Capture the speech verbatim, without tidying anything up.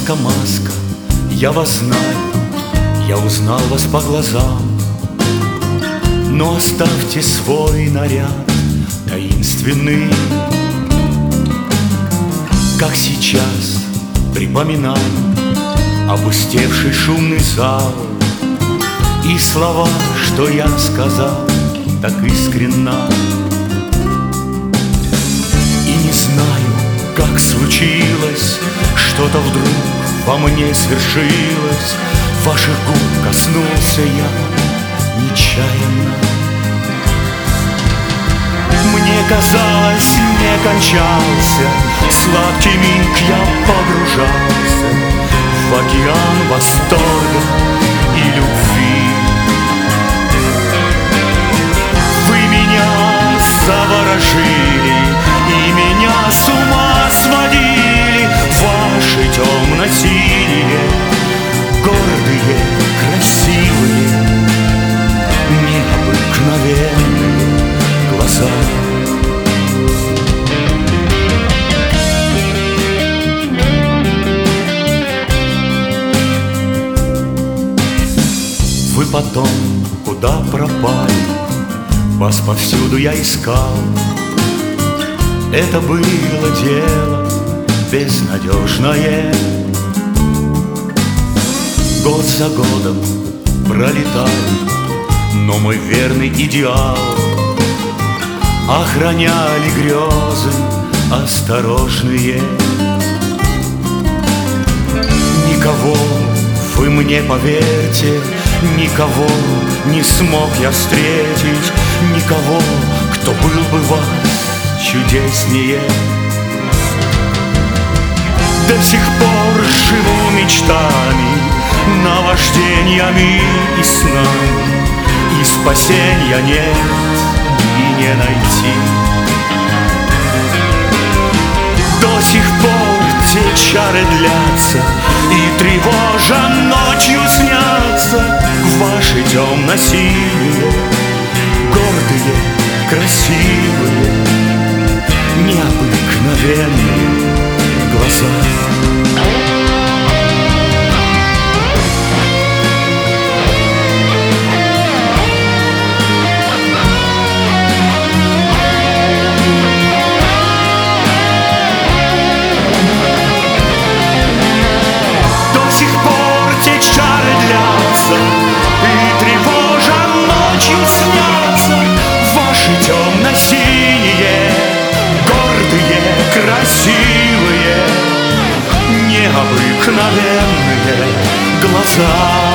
Маска, маска, я вас знаю, я узнал вас по глазам. Но оставьте свой наряд таинственный, как сейчас припоминаю опустевший шумный зал. И слова, что я сказал так искренно. И не знаю, как случилось, что-то вдруг во мне свершилось. Ваших губ коснулся я нечаянно. Мне казалось, не кончался сладкий миг, я погружался в океан восторга и любви. Вы меня заворожили и меня с ума сводили. Ваши темно-синие, гордые, красивые, необыкновенные глаза. Вы потом куда пропали? Вас повсюду я искал. Это было дело безнадежное. Год за годом пролетал, но мой верный идеал охраняли грезы осторожные. Никого, вы мне поверьте, никого не смог я встретить, никого, кто был бы вас чудеснее. До сих пор живу мечтами, наваждениями и снами, и спасенья нет и не найти. До сих пор те чары длятся, и тревожа ночью снятся ваши темно-синие, гордые, красивые, необыкновенные глаза. Темно-синие, гордые, красивые, необыкновенные глаза.